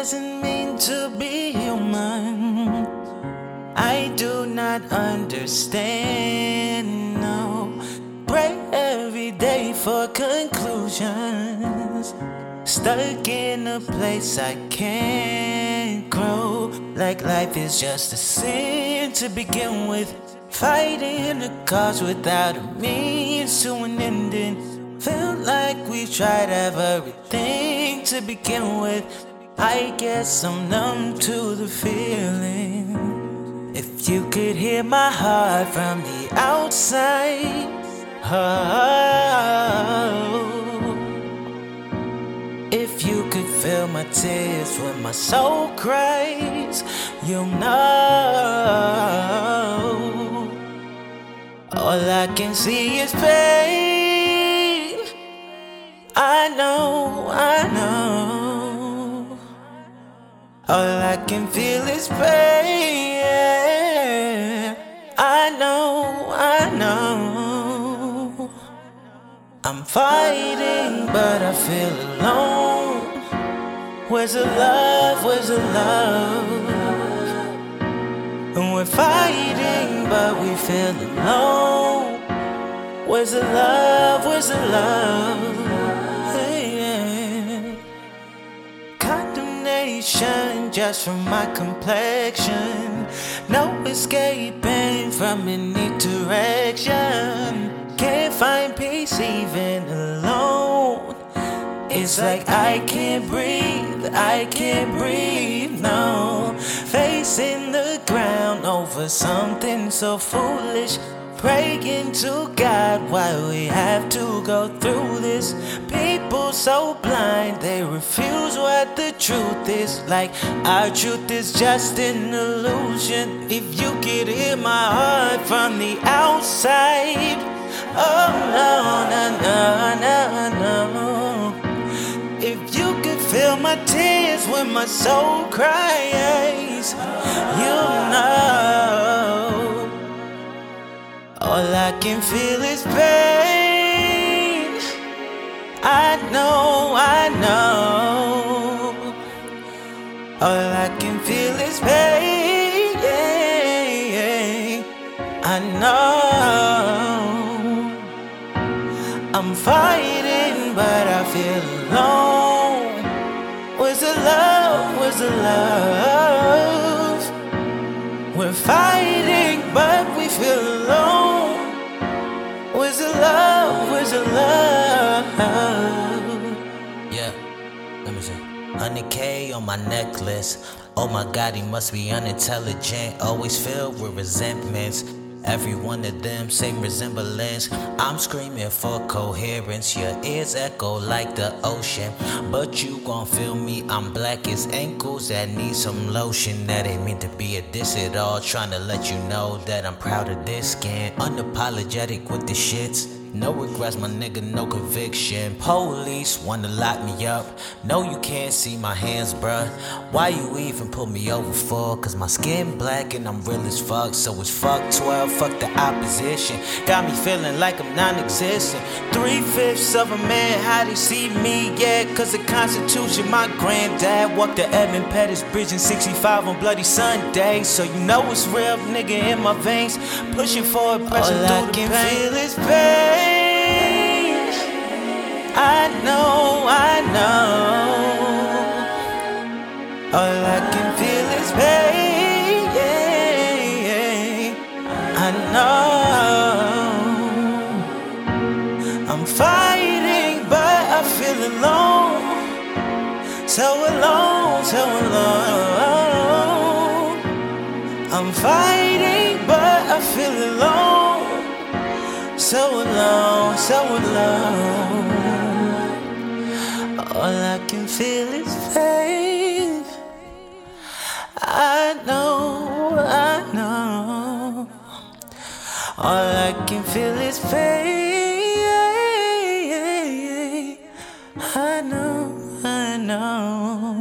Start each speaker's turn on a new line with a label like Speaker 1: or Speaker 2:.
Speaker 1: doesn't mean to be human. I do not understand, no. Pray every day for conclusions. Stuck in a place I can't grow. Like life is just a sin to begin with. Fighting the cause without a means to an ending. Feel like we tried everything to begin with. I guess I'm numb to the feeling. If you could hear my heart from the outside, oh. If you could feel my tears when my soul cries, you'll know. All I can see is pain. I know. All I can feel is pain. I know. I'm fighting, but I feel alone. Where's the love? Where's the love? And we're fighting, but we feel alone. Where's the love? Where's the love? Yeah. Condemnation just from my complexion. No escaping from any direction. Can't find peace even alone. It's like I can't breathe, no. Facing the ground over something so foolish. Praying to God why we have to go through this. People so blind, they refuse what the truth is. Like our truth is just an illusion. If you could hear my heart from the outside, oh no. If you could feel my tears when my soul cries, you'll know. All I can feel is pain. I know. All I can feel is pain. I know. I'm fighting, but I feel alone. Where's the love? Where's the love? We're fighting, but we feel alone. Where's the love? Where's the love?
Speaker 2: Yeah, let me see. 100K on my necklace. Oh my God, he must be unintelligent. Always filled with resentments. Every one of them, same resemblance. I'm screaming for coherence. Your ears echo like the ocean. But you gon' feel me, I'm black as ankles that need some lotion. That ain't meant to be a diss at all. Trying to let you know that I'm proud of this skin. Unapologetic with the shits. No regrets, my nigga, no conviction. Police wanna lock me up. No, you can't see my hands, bruh. Why you even pull me over for? Cause my skin black and I'm real as fuck. So it's fuck 12, fuck the opposition. Got me feeling like I'm non-existent. 3/5 of a man, how they see me, yeah. Cause the Constitution, my granddad walked the Edmund Pettus Bridge in 65 on Bloody Sunday. So you know it's real, nigga, in my veins. Pushing for a pressure through the pain. All I can feel is pain. I know. All I can feel is pain. I know. I'm fighting, but I feel alone. So alone. I'm fighting, but I feel alone. So alone. All I can feel is pain. I know. All I can feel is pain. I know.